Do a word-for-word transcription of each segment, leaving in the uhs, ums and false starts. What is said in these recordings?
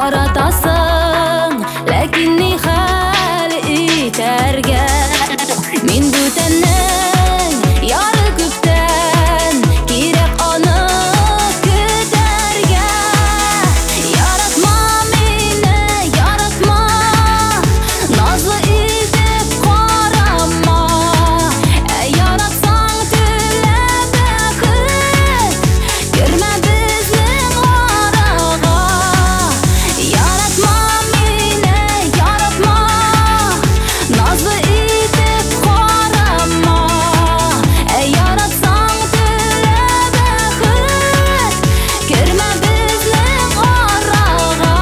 Яратасың, ләкин ни хәл итәргә? Мин бүтәннең яры күптән, кирәк аны көтәргә. Яратма мине, яратма, назлы итеп карама. Ә яратсаң телә бәхет, кермә безнең арага. Яратма мине, яратма, назлы итеп карама. Ә яратсаң телә бәхет, кермә безнең арага.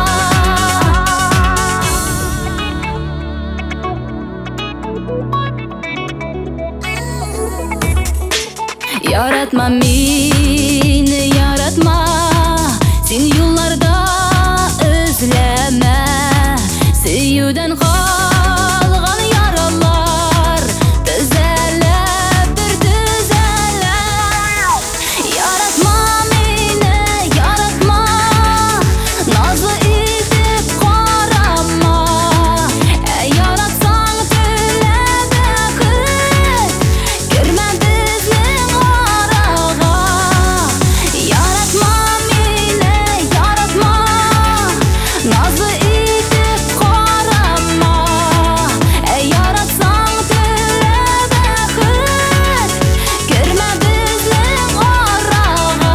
Яратма мине, яратма, син юлларда эзләмә. Сөюдән калган яралар төзәлә, бер төзәлә. Яратма мине, яратма, назлы итеп карама. Ә яратсаң телә бәхет, кермә безнең арага. Яратма мине, яратма, назлы итеп карама. Ә яратсаң телә бәхет, кермә безнең арага.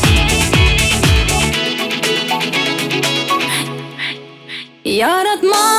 Яратма